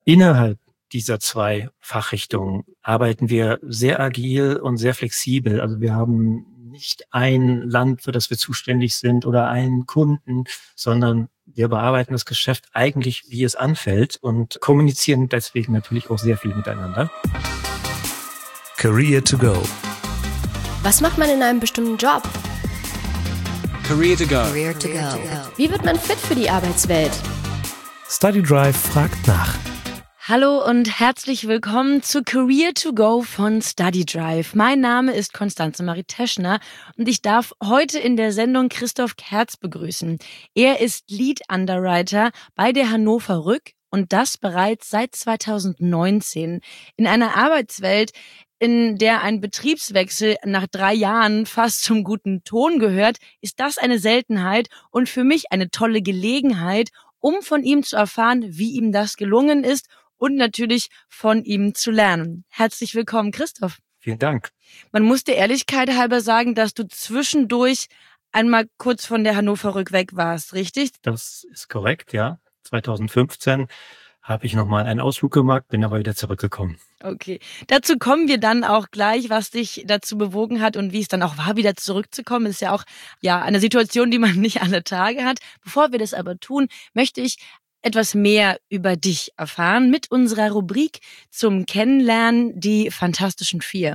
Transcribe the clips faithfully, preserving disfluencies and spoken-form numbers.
Innerhalb dieser zwei Fachrichtungen arbeiten wir sehr agil und sehr flexibel. Also wir haben nicht ein Land, für das wir zuständig sind oder einen Kunden, sondern wir bearbeiten das Geschäft eigentlich, wie es anfällt und kommunizieren deswegen natürlich auch sehr viel miteinander. Career to go. Was macht man in einem bestimmten Job? Career to go. Career to go. Wie wird man fit für die Arbeitswelt? StudyDrive fragt nach. Hallo und herzlich willkommen zu Career to go von StudyDrive. Mein Name ist Konstanze Marie Teschner und ich darf heute in der Sendung Christoph Kerz begrüßen. Er ist Lead Underwriter bei der Hannover Rück und das bereits seit zweitausendneunzehn. In einer Arbeitswelt, in der ein Betriebswechsel nach drei Jahren fast zum guten Ton gehört, ist das eine Seltenheit und für mich eine tolle Gelegenheit, um von ihm zu erfahren, wie ihm das gelungen ist und natürlich von ihm zu lernen. Herzlich willkommen, Christoph. Vielen Dank. Man muss der Ehrlichkeit halber sagen, dass du zwischendurch einmal kurz von der Hannover Rück weg warst, richtig? Das ist korrekt, ja. zweitausendfünfzehn habe ich nochmal einen Ausflug gemacht, bin aber wieder zurückgekommen. Okay, dazu kommen wir dann auch gleich, was dich dazu bewogen hat und wie es dann auch war, wieder zurückzukommen. Ist ja auch ja eine Situation, die man nicht alle Tage hat. Bevor wir das aber tun, möchte ich etwas mehr über dich erfahren mit unserer Rubrik zum Kennenlernen, die Fantastischen Vier.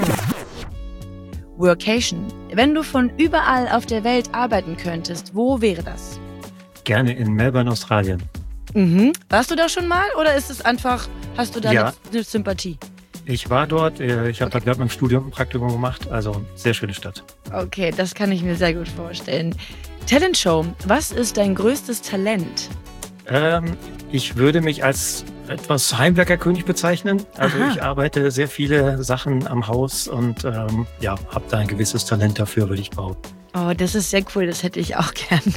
Workation. Wenn du von überall auf der Welt arbeiten könntest, wo wäre das? Gerne in Melbourne, Australien. Mhm. Warst du da schon mal oder ist es einfach, hast du da Ja. eine, eine Sympathie? Ich war dort, äh, ich habe Okay. da gerade mein Studium ein Praktikum gemacht, also sehr schöne Stadt. Okay, das kann ich mir sehr gut vorstellen. Talentshow. Was ist dein größtes Talent? Ähm, ich würde mich als etwas Heimwerkerkönig bezeichnen. Also Aha. ich arbeite sehr viele Sachen am Haus und ähm, ja, habe da ein gewisses Talent dafür, würde ich behaupten. Oh, das ist sehr cool, das hätte ich auch gerne.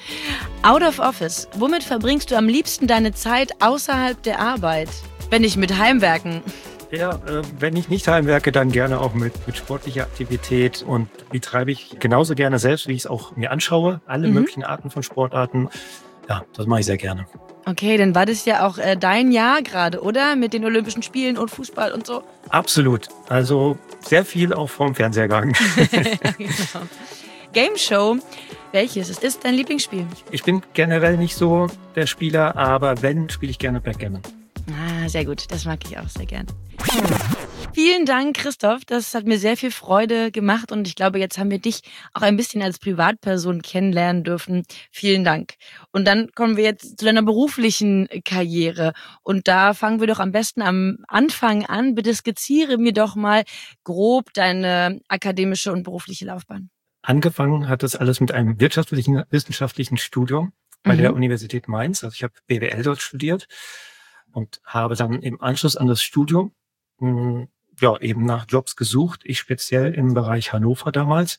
Out of Office. Womit verbringst du am liebsten deine Zeit außerhalb der Arbeit? Wenn nicht mit Heimwerken. Ja, äh, wenn ich nicht heimwerke, dann gerne auch mit, mit sportlicher Aktivität und die treibe ich genauso gerne selbst, wie ich es auch mir anschaue. Alle Mhm. möglichen Arten von Sportarten. Ja, das mache ich sehr gerne. Okay, dann war das ja auch äh, dein Jahr gerade, oder? Mit den Olympischen Spielen und Fußball und so. Absolut. Also sehr viel auch vorm Fernseher gegangen. Genau. Game Show. Welches ist, ist dein Lieblingsspiel? Ich bin generell nicht so der Spieler, aber wenn, spiele ich gerne Backgammon. Ah, sehr gut. Das mag ich auch sehr gern. Vielen Dank, Christoph. Das hat mir sehr viel Freude gemacht und ich glaube, jetzt haben wir dich auch ein bisschen als Privatperson kennenlernen dürfen. Vielen Dank. Und dann kommen wir jetzt zu deiner beruflichen Karriere und da fangen wir doch am besten am Anfang an. Bitte skizziere mir doch mal grob deine akademische und berufliche Laufbahn. Angefangen hat das alles mit einem wirtschaftlichen, wissenschaftlichen Studium bei Mhm. der Universität Mainz. Also ich habe B W L dort studiert und habe dann im Anschluss an das Studium mh, ja eben nach Jobs gesucht. Ich speziell im Bereich Hannover damals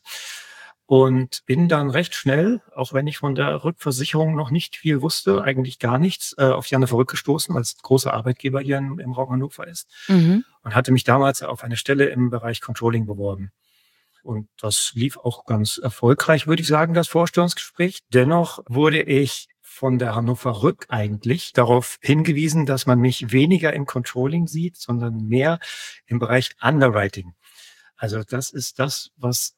und bin dann recht schnell, auch wenn ich von der Rückversicherung noch nicht viel wusste, eigentlich gar nichts, äh, auf die Hannover Rück gestoßen, weil es ein großer Arbeitgeber hier im, im Raum Hannover ist Mhm. und hatte mich damals auf eine Stelle im Bereich Controlling beworben. Und das lief auch ganz erfolgreich, würde ich sagen, das Vorstellungsgespräch. Dennoch wurde ich von der Hannover Rück eigentlich darauf hingewiesen, dass man mich weniger im Controlling sieht, sondern mehr im Bereich Underwriting. Also das ist das, was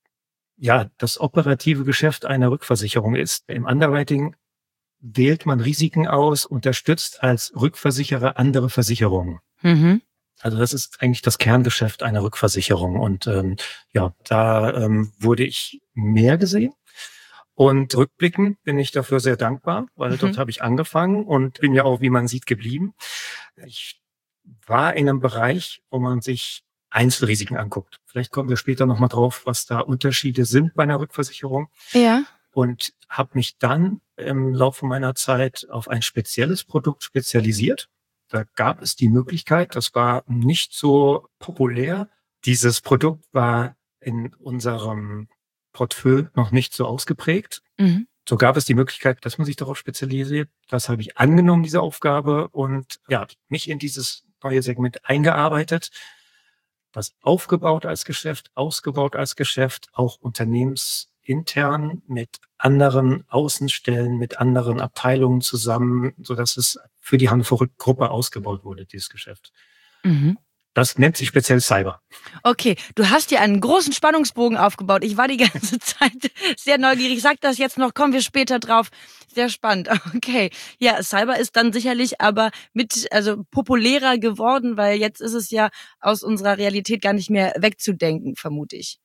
ja das operative Geschäft einer Rückversicherung ist. Im Underwriting wählt man Risiken aus, unterstützt als Rückversicherer andere Versicherungen. Mhm. Also das ist eigentlich das Kerngeschäft einer Rückversicherung. Und ähm, ja, da ähm, wurde ich mehr gesehen. Und rückblickend bin ich dafür sehr dankbar, weil Mhm. dort habe ich angefangen und bin ja auch, wie man sieht, geblieben. Ich war in einem Bereich, wo man sich Einzelrisiken anguckt. Vielleicht kommen wir später nochmal drauf, was da Unterschiede sind bei einer Rückversicherung. Ja. Und habe mich dann im Laufe meiner Zeit auf ein spezielles Produkt spezialisiert. Da gab es die Möglichkeit, das war nicht so populär. Dieses Produkt war in unserem Portfolio noch nicht so ausgeprägt. Mhm. So gab es die Möglichkeit, dass man sich darauf spezialisiert. Das habe ich angenommen, diese Aufgabe, und ja, mich in dieses neue Segment eingearbeitet, das aufgebaut als Geschäft, ausgebaut als Geschäft, auch Unternehmens intern mit anderen Außenstellen, mit anderen Abteilungen zusammen, sodass es für die Hannover Rück Gruppe ausgebaut wurde, dieses Geschäft. Mhm. Das nennt sich speziell Cyber. Okay, du hast hier einen großen Spannungsbogen aufgebaut. Ich war die ganze Zeit sehr neugierig. Ich sag das jetzt noch, kommen wir später drauf. Sehr spannend. Okay, ja, Cyber ist dann sicherlich aber mit, also populärer geworden, weil jetzt ist es ja aus unserer Realität gar nicht mehr wegzudenken, vermute ich.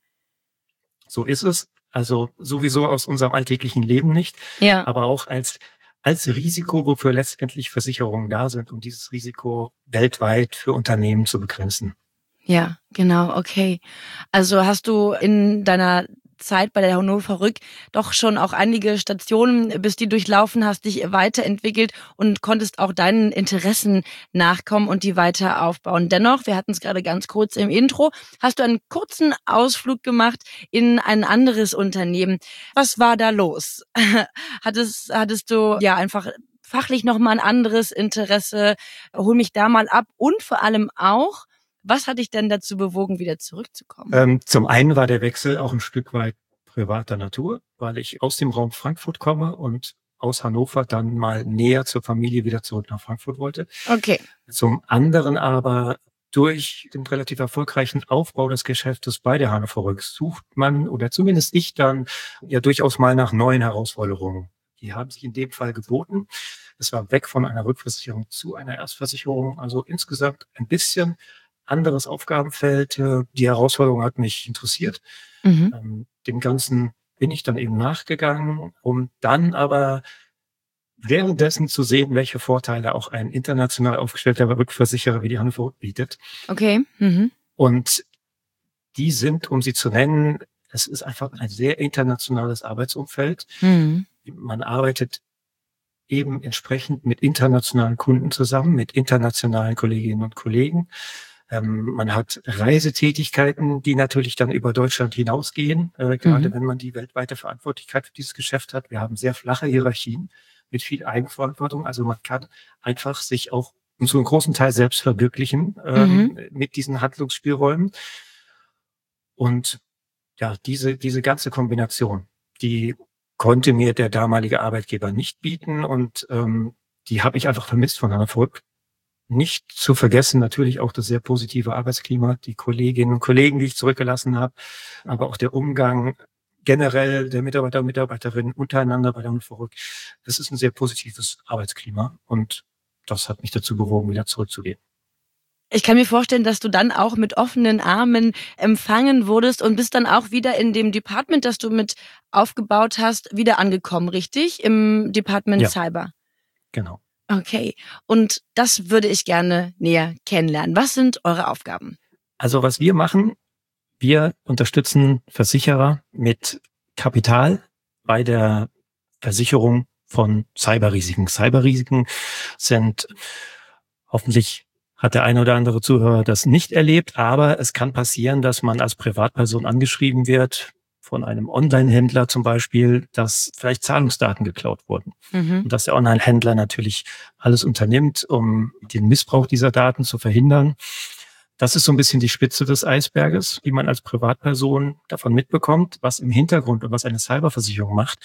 So ist es. Also sowieso aus unserem alltäglichen Leben nicht, Ja. aber auch als als Risiko, wofür letztendlich Versicherungen da sind, um dieses Risiko weltweit für Unternehmen zu begrenzen. Ja, genau, okay. Also hast du in deiner Zeit bei der Hannover Rück doch schon auch einige Stationen, bis die durchlaufen hast, dich weiterentwickelt und konntest auch deinen Interessen nachkommen und die weiter aufbauen. Dennoch, wir hatten es gerade ganz kurz im Intro, hast du einen kurzen Ausflug gemacht in ein anderes Unternehmen. Was war da los? Hattest, hattest du ja einfach fachlich nochmal ein anderes Interesse? Hol mich da mal ab und vor allem auch, was hat dich denn dazu bewogen, wieder zurückzukommen? Ähm, zum einen war der Wechsel auch ein Stück weit privater Natur, weil ich aus dem Raum Frankfurt komme und aus Hannover dann mal näher zur Familie wieder zurück nach Frankfurt wollte. Okay. Zum anderen aber durch den relativ erfolgreichen Aufbau des Geschäftes bei der Hannover Rück sucht man, oder zumindest ich dann, ja durchaus mal nach neuen Herausforderungen. Die haben sich in dem Fall geboten. Es war weg von einer Rückversicherung zu einer Erstversicherung, also insgesamt ein bisschen anderes Aufgabenfeld. Die Herausforderung hat mich interessiert. Mhm. Ähm, dem Ganzen bin ich dann eben nachgegangen, um dann aber währenddessen zu sehen, welche Vorteile auch ein international aufgestellter Rückversicherer wie die Hannover Rück bietet. Okay. Mhm. Und die sind, um sie zu nennen, es ist einfach ein sehr internationales Arbeitsumfeld. Mhm. Man arbeitet eben entsprechend mit internationalen Kunden zusammen, mit internationalen Kolleginnen und Kollegen. Ähm, man hat Reisetätigkeiten, die natürlich dann über Deutschland hinausgehen, äh, gerade Mhm. wenn man die weltweite Verantwortlichkeit für dieses Geschäft hat. Wir haben sehr flache Hierarchien mit viel Eigenverantwortung. Also man kann einfach sich auch zu einem großen Teil selbst verwirklichen ähm, Mhm. mit diesen Handlungsspielräumen. Und ja, diese diese ganze Kombination, die konnte mir der damalige Arbeitgeber nicht bieten und ähm, die habe ich einfach vermisst von Hannover Rück. Nicht zu vergessen natürlich auch das sehr positive Arbeitsklima, die Kolleginnen und Kollegen, die ich zurückgelassen habe, aber auch der Umgang generell der Mitarbeiter und Mitarbeiterinnen untereinander bei der Hannover Rück. Das ist ein sehr positives Arbeitsklima und das hat mich dazu bewogen, wieder zurückzugehen. Ich kann mir vorstellen, dass du dann auch mit offenen Armen empfangen wurdest und bist dann auch wieder in dem Department, das du mit aufgebaut hast, wieder angekommen, richtig? Im Department Ja. Cyber. Genau. Okay. Und das würde ich gerne näher kennenlernen. Was sind eure Aufgaben? Also was wir machen, wir unterstützen Versicherer mit Kapital bei der Versicherung von Cyberrisiken. Cyberrisiken sind, hoffentlich hat der eine oder andere Zuhörer das nicht erlebt, aber es kann passieren, dass man als Privatperson angeschrieben wird, von einem Online-Händler zum Beispiel, dass vielleicht Zahlungsdaten geklaut wurden. Mhm. Und dass der Online-Händler natürlich alles unternimmt, um den Missbrauch dieser Daten zu verhindern. Das ist so ein bisschen die Spitze des Eisberges, die man als Privatperson davon mitbekommt, was im Hintergrund und was eine Cyberversicherung macht.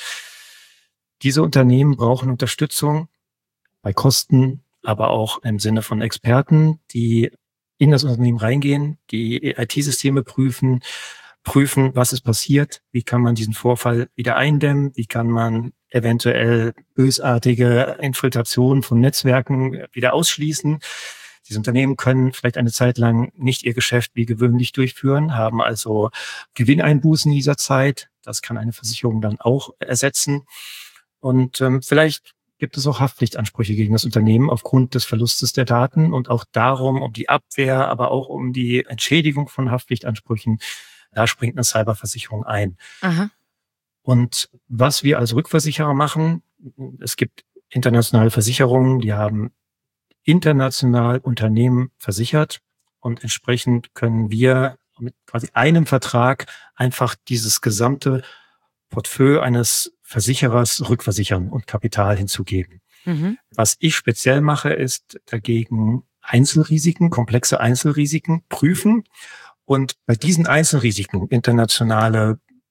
Diese Unternehmen brauchen Unterstützung bei Kosten, aber auch im Sinne von Experten, die in das Unternehmen reingehen, die I T-Systeme prüfen, prüfen, was ist passiert, wie kann man diesen Vorfall wieder eindämmen, wie kann man eventuell bösartige Infiltrationen von Netzwerken wieder ausschließen. Diese Unternehmen können vielleicht eine Zeit lang nicht ihr Geschäft wie gewöhnlich durchführen, haben also Gewinneinbußen in dieser Zeit. Das kann eine Versicherung dann auch ersetzen. Und ähm, vielleicht gibt es auch Haftpflichtansprüche gegen das Unternehmen aufgrund des Verlustes der Daten und auch darum, um die Abwehr, aber auch um die Entschädigung von Haftpflichtansprüchen. Da springt eine Cyberversicherung ein. Aha. Und was wir als Rückversicherer machen, es gibt internationale Versicherungen, die haben international Unternehmen versichert und entsprechend können wir mit quasi einem Vertrag einfach dieses gesamte Portfolio eines Versicherers rückversichern und Kapital hinzugeben. Mhm. Was ich speziell mache, ist dagegen Einzelrisiken, komplexe Einzelrisiken prüfen und bei diesen Einzelrisiken, internationale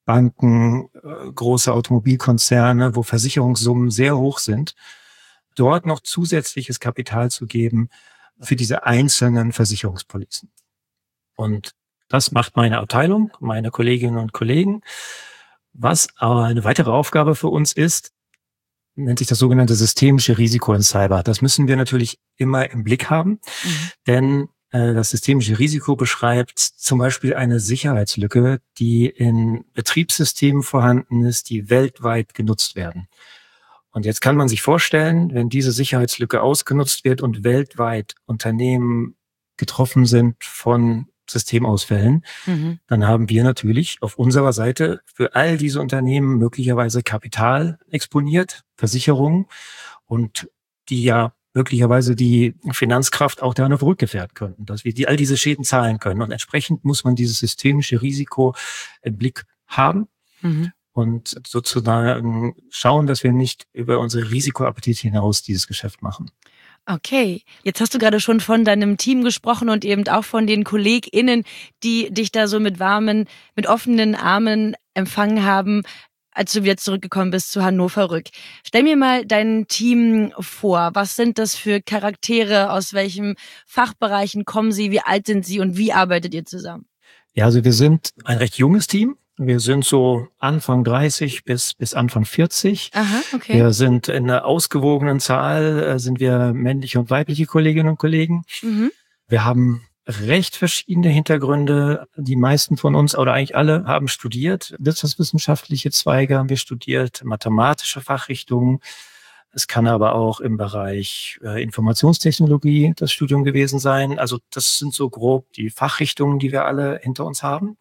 Banken, äh, große Automobilkonzerne, wo Versicherungssummen sehr hoch sind, dort noch zusätzliches Kapital zu geben für diese einzelnen Versicherungspolicen. Und das macht meine Abteilung, meine Kolleginnen und Kollegen. Was aber eine weitere Aufgabe für uns ist, nennt sich das sogenannte systemische Risiko in Cyber. Das müssen wir natürlich immer im Blick haben, mhm. denn äh, das systemische Risiko beschreibt zum Beispiel eine Sicherheitslücke, die in Betriebssystemen vorhanden ist, die weltweit genutzt werden. Und jetzt kann man sich vorstellen, wenn diese Sicherheitslücke ausgenutzt wird und weltweit Unternehmen getroffen sind von Systemausfällen, mhm. dann haben wir natürlich auf unserer Seite für all diese Unternehmen möglicherweise Kapital exponiert, Versicherungen, und die ja möglicherweise die Finanzkraft auch darauf rückgefährden könnten, dass wir die, all diese Schäden zahlen können. Und entsprechend muss man dieses systemische Risiko im Blick haben. Mhm. Und sozusagen schauen, dass wir nicht über unsere Risikoappetit hinaus dieses Geschäft machen. Okay, jetzt hast du gerade schon von deinem Team gesprochen und eben auch von den KollegInnen, die dich da so mit warmen, mit offenen Armen empfangen haben, als du wieder zurückgekommen bist zu Hannover Rück. Stell mir mal dein Team vor. Was sind das für Charaktere? Aus welchen Fachbereichen kommen sie? Wie alt sind sie und wie arbeitet ihr zusammen? Ja, also wir sind ein recht junges Team. Wir sind so Anfang dreißig bis bis Anfang vierzig. Aha, okay. Wir sind in einer ausgewogenen Zahl, äh, sind wir männliche und weibliche Kolleginnen und Kollegen. Mhm. Wir haben recht verschiedene Hintergründe. Die meisten von uns oder eigentlich alle haben studiert. Wirtschaftswissenschaftliche Zweige haben wir studiert, mathematische Fachrichtungen. Es kann aber auch im Bereich äh, Informationstechnologie das Studium gewesen sein. Also das sind so grob die Fachrichtungen, die wir alle hinter uns haben.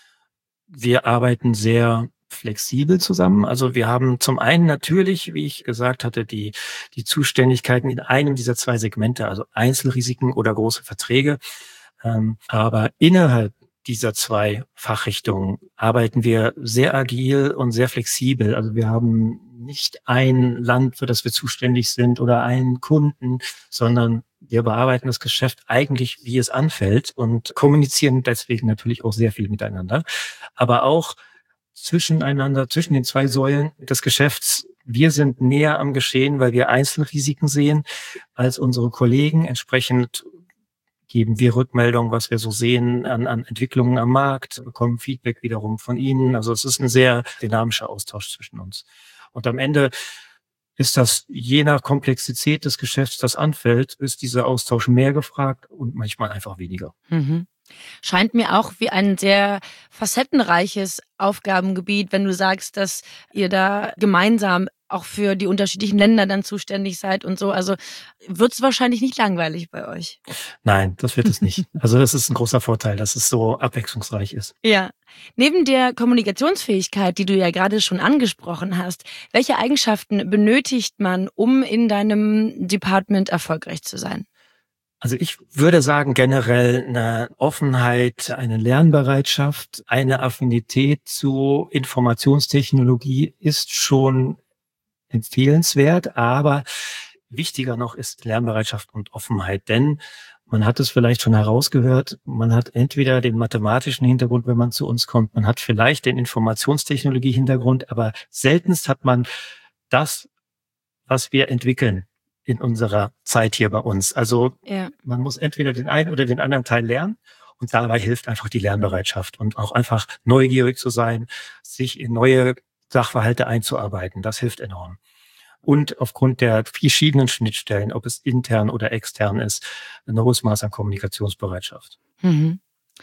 Wir arbeiten sehr flexibel zusammen. Also wir haben zum einen natürlich, wie ich gesagt hatte, die, die Zuständigkeiten in einem dieser zwei Segmente, also Einzelrisiken oder große Verträge. Ähm, aber innerhalb dieser zwei Fachrichtungen arbeiten wir sehr agil und sehr flexibel. Also wir haben nicht ein Land, für das wir zuständig sind oder einen Kunden, sondern wir bearbeiten das Geschäft eigentlich, wie es anfällt, und kommunizieren deswegen natürlich auch sehr viel miteinander. Aber auch zwischeneinander, zwischen den zwei Säulen des Geschäfts. Wir sind näher am Geschehen, weil wir Einzelrisiken sehen als unsere Kollegen. Entsprechend geben wir Rückmeldungen, was wir so sehen an, an Entwicklungen am Markt, bekommen Feedback wiederum von ihnen. Also es ist ein sehr dynamischer Austausch zwischen uns. Und am Ende ist das, je nach Komplexität des Geschäfts, das anfällt, ist dieser Austausch mehr gefragt und manchmal einfach weniger. Mhm. Scheint mir auch wie ein sehr facettenreiches Aufgabengebiet, wenn du sagst, dass ihr da gemeinsam auch für die unterschiedlichen Länder dann zuständig seid und so. Also wird es wahrscheinlich nicht langweilig bei euch? Nein, das wird es nicht. Also das ist ein großer Vorteil, dass es so abwechslungsreich ist. Ja. Neben der Kommunikationsfähigkeit, die du ja gerade schon angesprochen hast, welche Eigenschaften benötigt man, um in deinem Department erfolgreich zu sein? Also ich würde sagen, generell eine Offenheit, eine Lernbereitschaft, eine Affinität zu Informationstechnologie ist schon empfehlenswert, aber wichtiger noch ist Lernbereitschaft und Offenheit, denn man hat es vielleicht schon herausgehört, man hat entweder den mathematischen Hintergrund, wenn man zu uns kommt, man hat vielleicht den Informationstechnologie-Hintergrund, aber seltenst hat man das, was wir entwickeln in unserer Zeit hier bei uns. Also ja. Man muss entweder den einen oder den anderen Teil lernen, und dabei hilft einfach die Lernbereitschaft und auch einfach neugierig zu sein, sich in neue Sachverhalte einzuarbeiten. Das hilft enorm. Und aufgrund der verschiedenen Schnittstellen, ob es intern oder extern ist, ein hohes Maß an Kommunikationsbereitschaft. Mhm.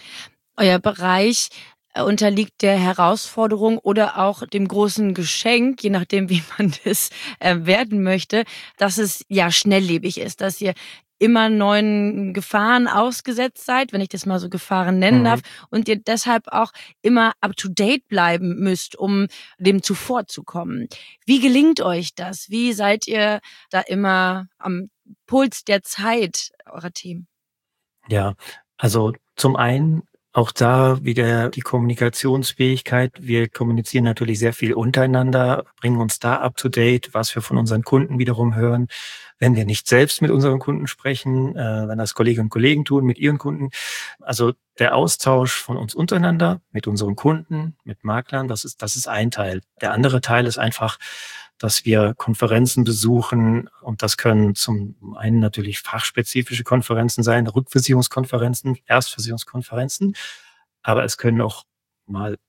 Euer Bereich unterliegt der Herausforderung oder auch dem großen Geschenk, je nachdem, wie man das äh, werden möchte, dass es ja schnelllebig ist, dass ihr immer neuen Gefahren ausgesetzt seid, wenn ich das mal so Gefahren nennen mhm. darf, und ihr deshalb auch immer up-to-date bleiben müsst, um dem zuvorzukommen. Wie gelingt euch das? Wie seid ihr da immer am Puls der Zeit, eurer Themen? Ja, also zum einen Auch da wieder die Kommunikationsfähigkeit. Wir kommunizieren natürlich sehr viel untereinander, bringen uns da up to date, was wir von unseren Kunden wiederum hören. Wenn wir nicht selbst mit unseren Kunden sprechen, äh, wenn das Kolleginnen und Kollegen tun mit ihren Kunden. Also der Austausch von uns untereinander, mit unseren Kunden, mit Maklern, das ist, das ist ein Teil. Der andere Teil ist einfach, dass wir Konferenzen besuchen, und das können zum einen natürlich fachspezifische Konferenzen sein, Rückversicherungskonferenzen, Erstversicherungskonferenzen, aber es können auch mal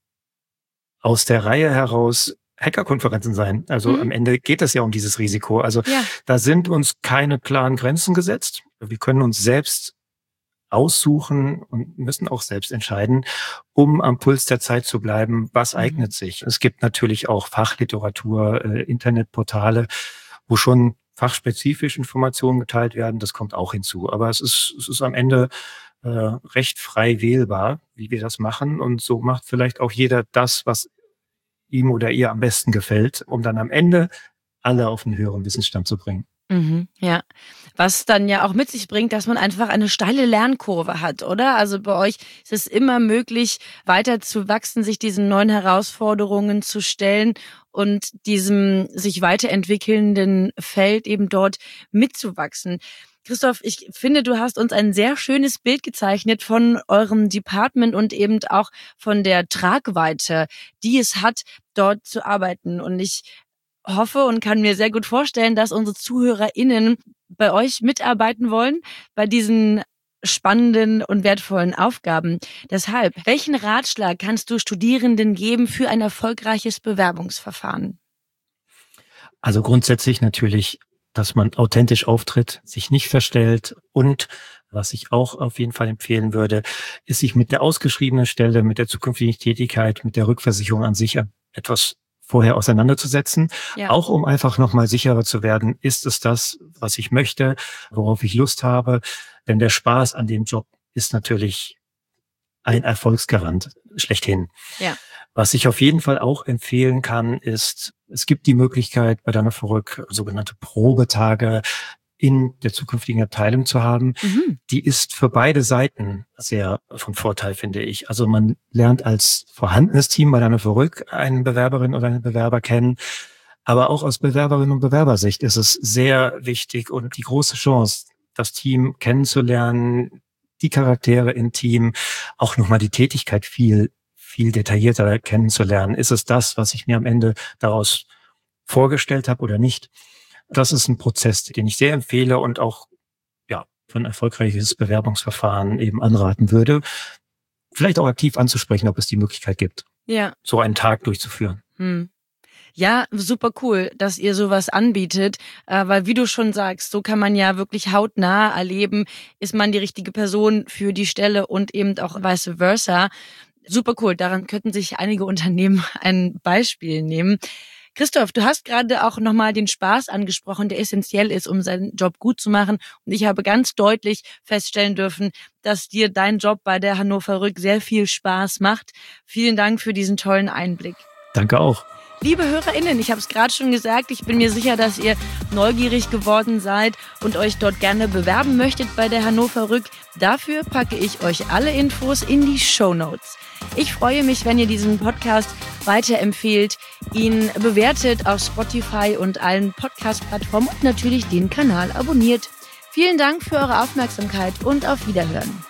aus der Reihe heraus Hackerkonferenzen sein. Also mhm. am Ende geht es ja um dieses Risiko. Also ja. da sind uns keine klaren Grenzen gesetzt. Wir können uns selbst aussuchen und müssen auch selbst entscheiden, um am Puls der Zeit zu bleiben, was mhm. eignet sich. Es gibt natürlich auch Fachliteratur, äh, Internetportale, wo schon fachspezifisch Informationen geteilt werden. Das kommt auch hinzu. Aber es ist, es ist am Ende äh, recht frei wählbar, wie wir das machen. Und so macht vielleicht auch jeder das, was ihm oder ihr am besten gefällt, um dann am Ende alle auf einen höheren Wissensstand zu bringen. Mhm, ja, was dann ja auch mit sich bringt, dass man einfach eine steile Lernkurve hat, oder? Also bei euch ist es immer möglich, weiter zu wachsen, sich diesen neuen Herausforderungen zu stellen und diesem sich weiterentwickelnden Feld eben dort mitzuwachsen. Christoph, ich finde, du hast uns ein sehr schönes Bild gezeichnet von eurem Department und eben auch von der Tragweite, die es hat, dort zu arbeiten. Und ich hoffe und kann mir sehr gut vorstellen, dass unsere ZuhörerInnen bei euch mitarbeiten wollen, bei diesen spannenden und wertvollen Aufgaben. Deshalb, welchen Ratschlag kannst du Studierenden geben für ein erfolgreiches Bewerbungsverfahren? Also grundsätzlich natürlich, dass man authentisch auftritt, sich nicht verstellt, und was ich auch auf jeden Fall empfehlen würde, ist, sich mit der ausgeschriebenen Stelle, mit der zukünftigen Tätigkeit, mit der Rückversicherung an sich etwas vorher auseinanderzusetzen, ja. auch um einfach nochmal sicherer zu werden, ist es das, was ich möchte, worauf ich Lust habe, denn der Spaß an dem Job ist natürlich ein Erfolgsgarant schlechthin. Ja. Was ich auf jeden Fall auch empfehlen kann, ist, es gibt die Möglichkeit, bei der Hannover Rück sogenannte Probetage in der zukünftigen Abteilung zu haben. Mhm. Die ist für beide Seiten sehr von Vorteil, finde ich. Also man lernt als vorhandenes Team bei der Hannover Rück einen Bewerberin oder einen Bewerber kennen. Aber auch aus Bewerberinnen und Bewerbersicht ist es sehr wichtig und die große Chance, das Team kennenzulernen, die Charaktere im Team, auch nochmal die Tätigkeit viel, viel detaillierter kennenzulernen. Ist es das, was ich mir am Ende daraus vorgestellt habe oder nicht? Das ist ein Prozess, den ich sehr empfehle und auch ja für ein erfolgreiches Bewerbungsverfahren eben anraten würde, vielleicht auch aktiv anzusprechen, ob es die Möglichkeit gibt, ja. so einen Tag durchzuführen. Hm. Ja, super cool, dass ihr sowas anbietet, äh, weil wie du schon sagst, so kann man ja wirklich hautnah erleben, ist man die richtige Person für die Stelle und eben auch vice versa. Super cool, daran könnten sich einige Unternehmen ein Beispiel nehmen. Christoph, du hast gerade auch nochmal den Spaß angesprochen, der essentiell ist, um seinen Job gut zu machen. Und ich habe ganz deutlich feststellen dürfen, dass dir dein Job bei der Hannover Rück sehr viel Spaß macht. Vielen Dank für diesen tollen Einblick. Danke auch. Liebe HörerInnen, ich habe es gerade schon gesagt, ich bin mir sicher, dass ihr neugierig geworden seid und euch dort gerne bewerben möchtet bei der Hannover Rück. Dafür packe ich euch alle Infos in die Shownotes. Ich freue mich, wenn ihr diesen Podcast weiterempfehlt, ihn bewertet auf Spotify und allen Podcast-Plattformen und natürlich den Kanal abonniert. Vielen Dank für eure Aufmerksamkeit und auf Wiederhören.